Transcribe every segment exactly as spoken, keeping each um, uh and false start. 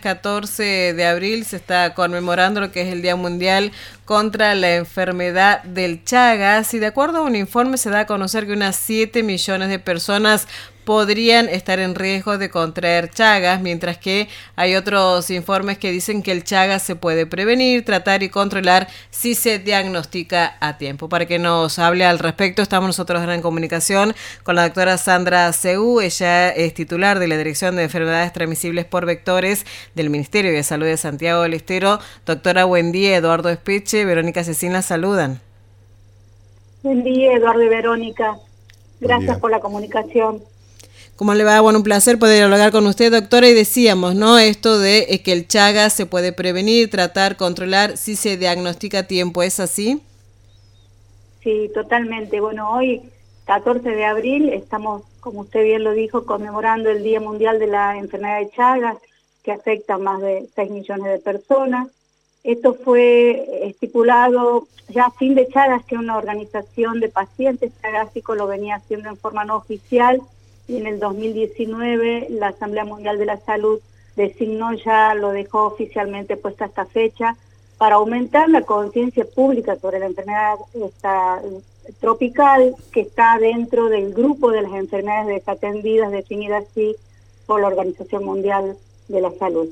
catorce de abril se está conmemorando lo que es el Día Mundial contra la enfermedad del Chagas y de acuerdo a un informe se da a conocer que unas siete millones de personas podrían estar en riesgo de contraer Chagas, mientras que hay otros informes que dicen que el Chagas se puede prevenir, tratar y controlar si se diagnostica a tiempo. Para que nos hable al respecto, estamos nosotros ahora en comunicación con la doctora Sandra Seú. Ella es titular de la Dirección de Enfermedades Transmisibles por Vectores del Ministerio de Salud de Santiago del Estero. Doctora, buen día. Eduardo Espeche, Verónica Cecín la saludan. Buen día, Eduardo y Verónica. Gracias por la comunicación. ¿Cómo le va? Bueno, un placer poder dialogar con usted, doctora, y decíamos, ¿no? Esto de eh, que el Chagas se puede prevenir, tratar, controlar, si se diagnostica a tiempo, ¿es así? Sí, totalmente. Bueno, hoy, catorce de abril, estamos, como usted bien lo dijo, conmemorando el Día Mundial de la Enfermedad de Chagas, que afecta a más de seis millones de personas. Esto fue estipulado ya Fin de Chagas, que es una organización de pacientes chagásicos, lo venía haciendo en forma no oficial, y en el dos mil diecinueve la Asamblea Mundial de la Salud designó ya, lo dejó oficialmente puesta esta fecha, para aumentar la conciencia pública sobre la enfermedad esta, tropical, que está dentro del grupo de las enfermedades desatendidas, definidas así por la Organización Mundial de la Salud.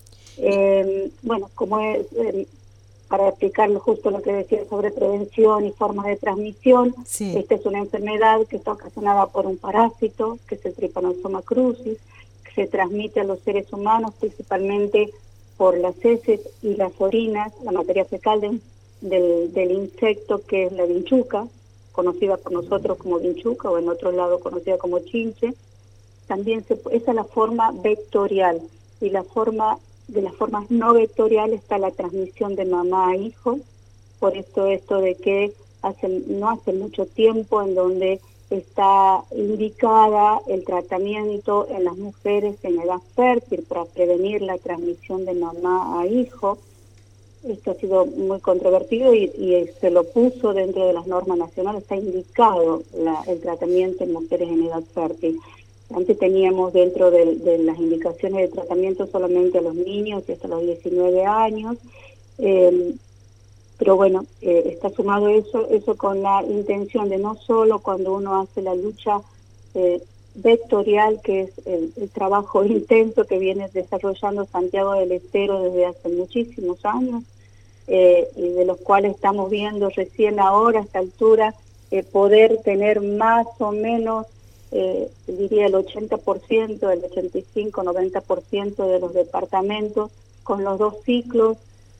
Eh, bueno, como es... Eh, para explicarle justo lo que decía sobre prevención y formas de transmisión, sí. Esta es una enfermedad que está ocasionada por un parásito, que es el Trypanosoma crucis, que se transmite a los seres humanos principalmente por las heces y las orinas, la materia fecal de, del, del insecto que es la vinchuca, conocida por nosotros como vinchuca o en otro lado conocida como chinche. También se, esa es la forma vectorial y la forma de las formas no vectoriales está la transmisión de mamá a hijo, por esto esto de que hace, no hace mucho tiempo en donde está indicada el tratamiento en las mujeres en edad fértil para prevenir la transmisión de mamá a hijo. Esto ha sido muy controvertido y, y se lo puso dentro de las normas nacionales, está indicado la, el tratamiento en mujeres en edad fértil. Antes teníamos dentro de, de las indicaciones de tratamiento solamente a los niños y hasta los diecinueve años, eh, pero bueno, eh, está sumado eso, eso con la intención de no solo cuando uno hace la lucha eh, vectorial, que es el, el trabajo intenso que viene desarrollando Santiago del Estero desde hace muchísimos años, eh, y de los cuales estamos viendo recién ahora a esta altura eh, poder tener más o menos Eh, diría el ochenta por ciento, el ochenta y cinco, noventa por ciento de los departamentos con los dos ciclos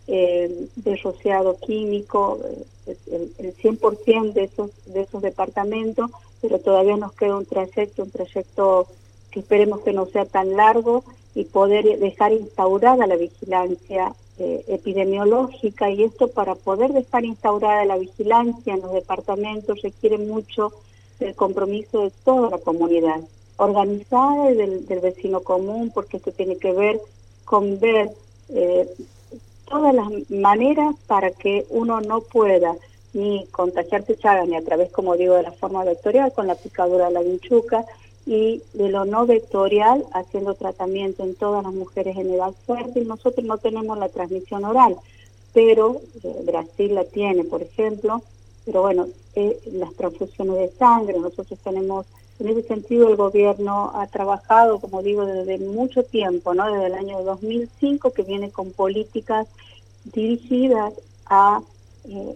eh, de rociado químico, eh, el, el cien por ciento de esos, de esos departamentos, pero todavía nos queda un trayecto, un trayecto que esperemos que no sea tan largo y poder dejar instaurada la vigilancia eh, epidemiológica, y esto para poder dejar instaurada la vigilancia en los departamentos requiere mucho el compromiso de toda la comunidad, organizada y del, del vecino común, porque esto tiene que ver con ver eh, todas las maneras para que uno no pueda ni contagiarse Chagas, ni a través, como digo, de la forma vectorial, con la picadura de la vinchuca, y de lo no vectorial, haciendo tratamiento en todas las mujeres en edad fértil. Nosotros no tenemos la transmisión oral, pero eh, Brasil la tiene, por ejemplo. Pero bueno, eh, las transfusiones de sangre, nosotros tenemos, en ese sentido el gobierno ha trabajado, como digo, desde mucho tiempo, ¿no? Desde el año dos mil cinco, que viene con políticas dirigidas a, eh,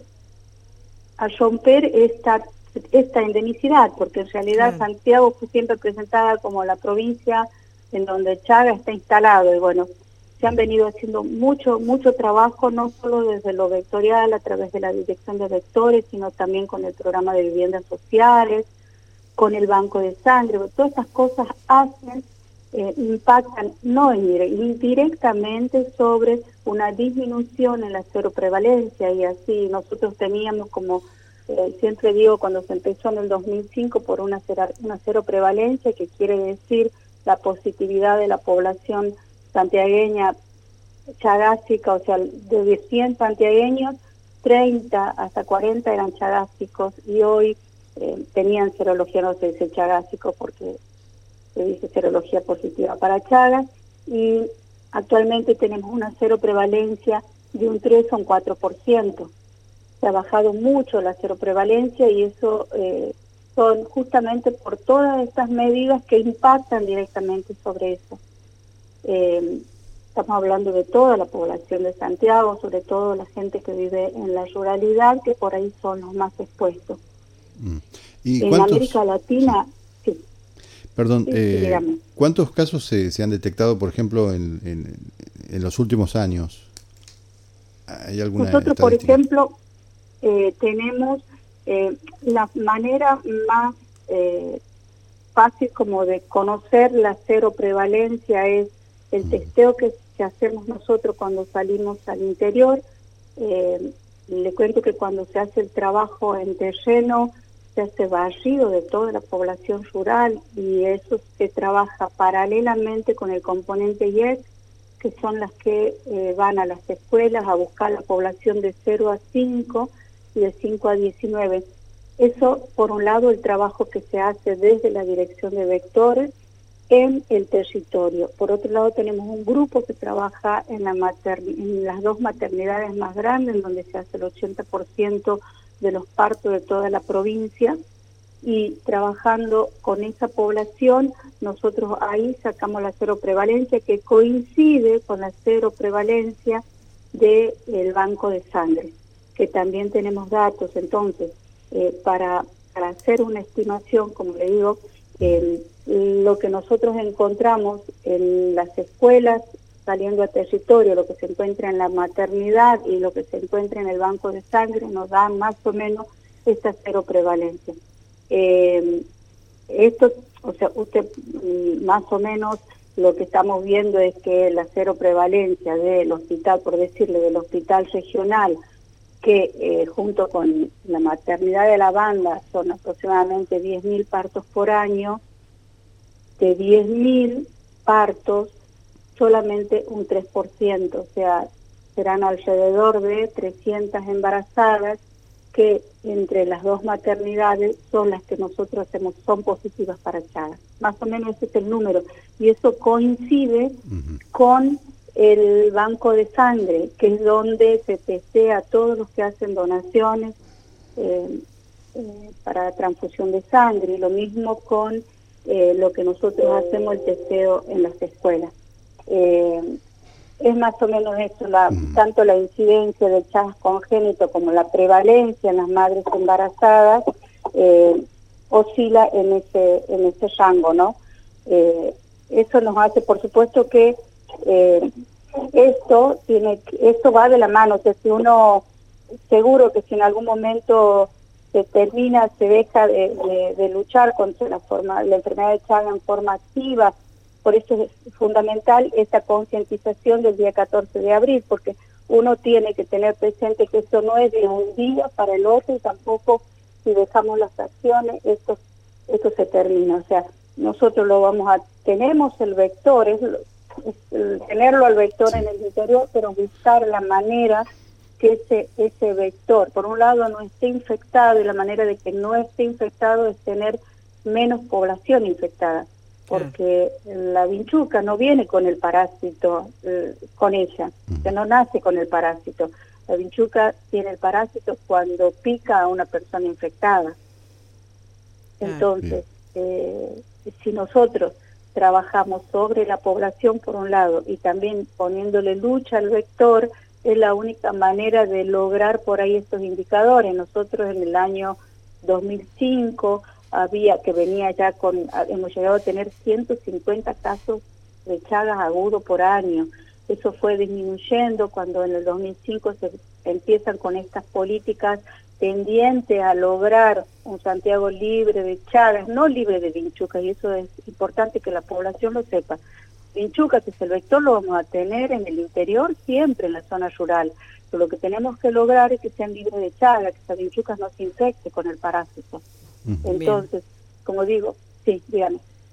a romper esta, esta endemicidad, porque en realidad sí. Santiago fue siempre presentada como la provincia en donde Chagas está instalado, y bueno, se han venido haciendo mucho, mucho trabajo, no solo desde lo vectorial, a través de la dirección de vectores, sino también con el programa de viviendas sociales, con el banco de sangre. Todas estas cosas hacen, eh, impactan no indirectamente sobre una disminución en la seroprevalencia, y así nosotros teníamos, como eh, siempre digo, cuando se empezó en el dos mil cinco, por una, una seroprevalencia, que quiere decir la positividad de la población santiagueña chagásica, o sea, de cien santiagueños, treinta hasta cuarenta eran chagásicos, y hoy eh, tenían serología, no se dice chagásico porque se dice serología positiva para Chagas, y Actualmente tenemos una cero prevalencia de un tres a un cuatro por ciento. Se ha bajado mucho la cero prevalencia y eso eh, son justamente por todas estas medidas que impactan directamente sobre eso. Eh, estamos hablando de toda la población de Santiago, sobre todo la gente que vive en la ruralidad, que por ahí son los más expuestos. Mm. ¿Y en cuántos, América Latina, sí. sí. Perdón, sí, eh, sí, ¿cuántos casos se, se han detectado, por ejemplo, en, en, en los últimos años? ¿Hay alguna Nosotros, por estadística? ejemplo, eh, tenemos eh, la manera más eh, fácil como de conocer la cero prevalencia es el testeo que, que hacemos nosotros cuando salimos al interior. Eh, le cuento que cuando se hace el trabajo en terreno, se hace barrido de toda la población rural y eso se trabaja paralelamente con el componente I E C, que son las que eh, van a las escuelas a buscar la población de cero a cinco y de cinco a diecinueve. Eso, por un lado, el trabajo que se hace desde la dirección de vectores en el territorio. Por otro lado, tenemos un grupo que trabaja en, la mater en las dos maternidades más grandes, en donde se hace el ochenta por ciento de los partos de toda la provincia, y trabajando con esa población, nosotros ahí sacamos la cero prevalencia, que coincide con la cero prevalencia del banco de sangre, que también tenemos datos. Entonces, eh, para, para hacer una estimación, como le digo, eh, lo que nosotros encontramos en las escuelas saliendo a territorio, lo que se encuentra en la maternidad y lo que se encuentra en el banco de sangre, nos da más o menos esta cero prevalencia. Eh, esto, o sea, usted más o menos lo que estamos viendo es que la cero prevalencia del hospital, por decirle, del hospital regional, que eh, junto con la maternidad de la banda son aproximadamente diez mil partos por año, de diez mil partos, solamente un tres por ciento, o sea, serán alrededor de trescientas embarazadas que entre las dos maternidades son las que nosotros hacemos, son positivas para Chagas. Más o menos ese es el número. Y eso coincide uh-huh. con el banco de sangre, que es donde se testea a todos los que hacen donaciones eh, eh, para transfusión de sangre. Y lo mismo con eh, lo que nosotros hacemos, el testeo en las escuelas. Eh, es más o menos eso, la, mm. tanto la incidencia de Chagas congénito como la prevalencia en las madres embarazadas eh, oscila en ese en ese rango, ¿no? Eh, eso nos hace, por supuesto, que eh, esto tiene esto va de la mano, o sea, si uno, seguro que si en algún momento se termina, se deja de, de, de luchar contra la forma la enfermedad de Chagas en forma activa. Por eso es fundamental esta concientización del día catorce de abril, porque uno tiene que tener presente que esto no es de un día para el otro, y tampoco si dejamos las acciones, esto, esto se termina. O sea, nosotros lo vamos a, tenemos el vector, es, es el, tenerlo al vector sí. en el interior, pero buscar la manera que ese, ese vector, por un lado, no esté infectado, y la manera de que no esté infectado es tener menos población infectada. Porque la vinchuca no viene con el parásito, eh, con ella, que no nace con el parásito. La vinchuca tiene el parásito cuando pica a una persona infectada. Entonces, eh, si nosotros trabajamos sobre la población por un lado y también poniéndole lucha al vector, es la única manera de lograr por ahí estos indicadores. Nosotros en el año dos mil cinco... había que venía ya con, hemos llegado a tener ciento cincuenta casos de Chagas agudo por año. Eso fue disminuyendo cuando en el dos mil cinco se empiezan con estas políticas tendientes a lograr un Santiago libre de Chagas, no libre de vinchucas, y eso es importante que la población lo sepa. Vinchucas, que es el vector, lo vamos a tener en el interior, siempre en la zona rural, pero lo que tenemos que lograr es que sean libres de Chagas, que esa vinchucas no se infecte con el parásito. Entonces, Bien. como digo, sí, dígame.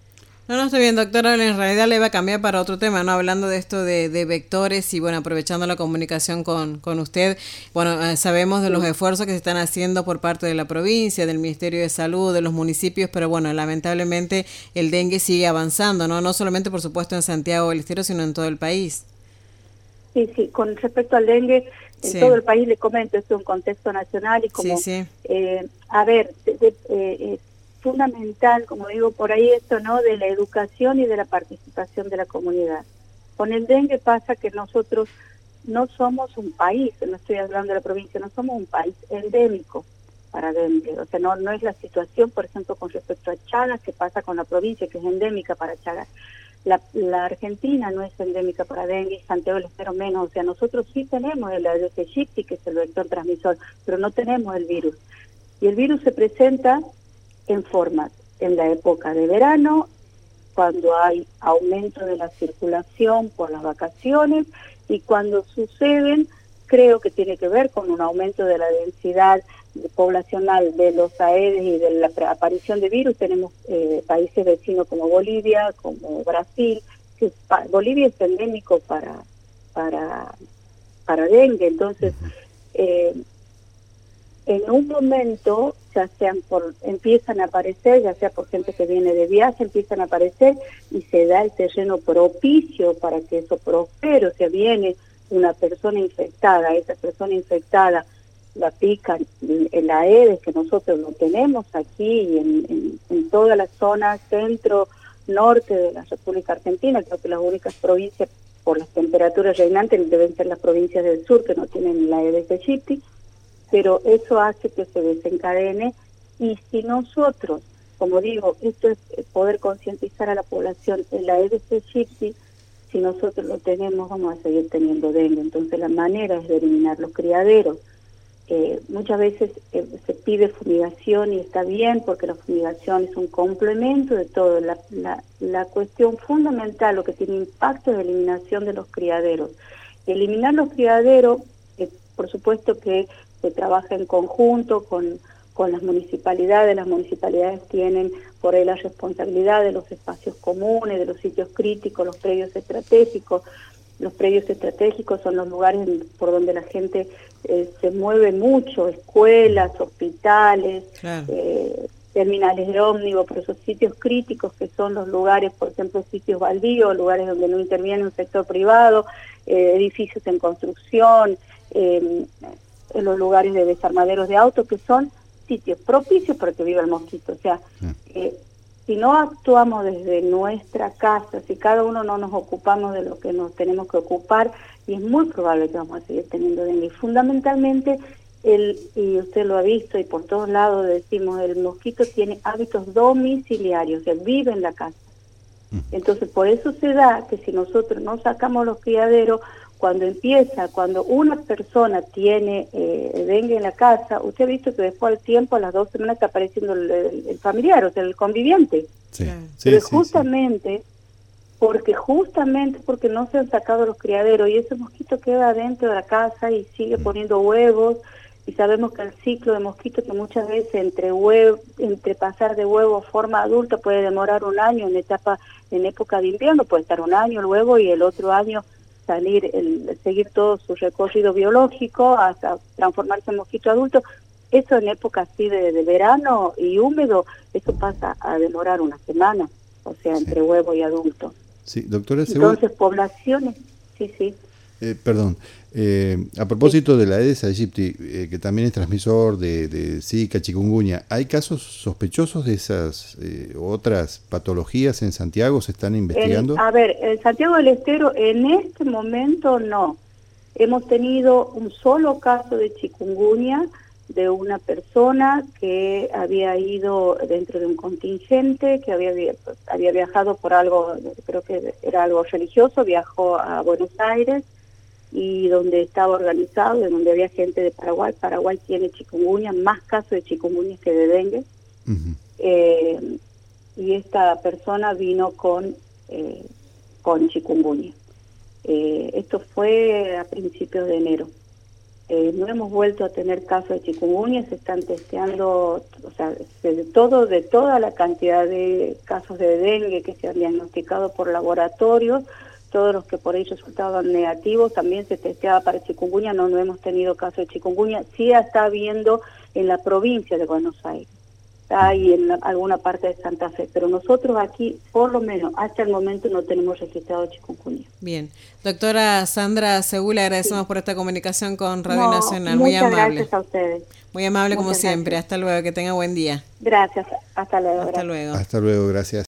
No, no estoy bien, doctora. En realidad le iba a cambiar para otro tema, ¿no? Hablando de esto de, de vectores y, bueno, aprovechando la comunicación con, con usted. Bueno, eh, sabemos de los esfuerzos que se están haciendo por parte de la provincia, del Ministerio de Salud, de los municipios, pero, bueno, lamentablemente el dengue sigue avanzando, ¿no? No solamente, por supuesto, en Santiago del Estero, sino en todo el país. Sí, sí, con respecto al dengue, en sí. todo el país, le comento, esto es un contexto nacional y como, sí, sí. Eh, a ver, de, de, eh, fundamental, como digo por ahí, esto no de la educación y de la participación de la comunidad. Con el dengue pasa que nosotros no somos un país, no estoy hablando de la provincia, no somos un país endémico para dengue. O sea, no, no es la situación, por ejemplo, con respecto a Chagas, que pasa con la provincia, que es endémica para Chagas. La, la Argentina no es endémica para dengue y Santiago del Estero menos. O sea, nosotros sí tenemos el Aedes aegypti, que es el vector transmisor, pero no tenemos el virus. Y el virus se presenta en formas, en la época de verano, cuando hay aumento de la circulación por las vacaciones, y cuando suceden, creo que tiene que ver con un aumento de la densidad poblacional de los Aedes y de la aparición de virus. Tenemos eh, países vecinos como Bolivia, como Brasil, que pa, Bolivia es endémico para, para, para dengue, entonces eh, en un momento, ya sean por, empiezan a aparecer, ya sea por gente que viene de viaje, empiezan a aparecer y se da el terreno propicio para que eso prospere. O sea, viene una persona infectada, esa persona infectada la pican el Aedes, que nosotros lo tenemos aquí y en, en, en toda la zona centro, norte de la República Argentina. Creo que las únicas provincias por las temperaturas reinantes deben ser las provincias del sur que no tienen el Aedes aegypti, pero eso hace que se desencadene. Y si nosotros, como digo, esto es poder concientizar a la población, el Aedes aegypti, si nosotros lo tenemos, vamos a seguir teniendo dengue. Entonces la manera es de eliminar los criaderos. Eh, muchas veces eh, se pide fumigación y está bien porque la fumigación es un complemento de todo. La, la, la cuestión fundamental, lo que tiene impacto es la eliminación de los criaderos. Eliminar los criaderos, eh, por supuesto que se trabaja en conjunto con, con las municipalidades. Las municipalidades tienen por ahí la responsabilidad de los espacios comunes, de los sitios críticos, los predios estratégicos. Los predios estratégicos son los lugares por donde la gente eh, se mueve mucho, escuelas, hospitales, claro. eh, terminales de ómnibus, pero esos sitios críticos que son los lugares, por ejemplo, sitios baldíos, lugares donde no interviene un sector privado, eh, edificios en construcción, eh, en los lugares de desarmaderos de autos, que son sitios propicios para que viva el mosquito. O sea, eh, si no actuamos desde nuestra casa, si cada uno no nos ocupamos de lo que nos tenemos que ocupar, y es muy probable que vamos a seguir teniendo dengue. Fundamentalmente, el, y usted lo ha visto y por todos lados decimos, el mosquito tiene hábitos domiciliarios, o sea, vive en la casa. Entonces, por eso se da que si nosotros no sacamos los criaderos, cuando empieza, cuando una persona tiene eh, dengue en la casa, usted ha visto que después al tiempo, a las dos semanas, está apareciendo el, el, el familiar, o sea, el conviviente. Sí, Pero sí, justamente, sí. porque justamente porque no se han sacado los criaderos y ese mosquito queda dentro de la casa y sigue poniendo huevos, y sabemos que el ciclo de mosquitos, que muchas veces entre huevo, entre pasar de huevo a forma adulta puede demorar un año, en etapa, en época de invierno puede estar un año el huevo y el otro año salir, el, seguir todo su recorrido biológico hasta transformarse en mosquito adulto. Eso en época así de, de verano y húmedo, eso pasa a demorar una semana, o sea, entre sí. huevo y adulto. Sí, doctora, entonces según... poblaciones, sí, sí. Eh, perdón, eh, a propósito sí. de la Aedes aegypti, eh, que también es transmisor de, de Zika, chikungunya, ¿hay casos sospechosos de esas eh, otras patologías en Santiago? ¿Se están investigando? En, a ver, en Santiago del Estero en este momento no. Hemos tenido un solo caso de chikungunya de una persona que había ido dentro de un contingente, que había, había viajado por algo, creo que era algo religioso, viajó a Buenos Aires, y donde estaba organizado, en donde había gente de Paraguay. Paraguay tiene chikungunya, más casos de chikungunya que de dengue. Uh-huh. eh, y esta persona vino con, eh, con chikungunya. Eh, esto fue a principios de enero. Eh, no hemos vuelto a tener casos de chikungunya, se están testeando, o sea, de todo, de toda la cantidad de casos de dengue que se han diagnosticado por laboratorios, todos los que por ellos resultaban negativos, también se testeaba para chikungunya, no, no hemos tenido casos de chikungunya, sí está habiendo en la provincia de Buenos Aires, está ahí en la, alguna parte de Santa Fe, pero nosotros aquí, por lo menos hasta el momento, no tenemos registrado chikungunya. Bien. Doctora Sandra Segú, le agradecemos sí. por esta comunicación con Radio no, Nacional. Muy amable. Gracias a ustedes. Muy amable muchas como gracias. siempre. Hasta luego. Que tenga buen día. Gracias. Hasta luego. Hasta gracias. luego. Hasta luego. Gracias.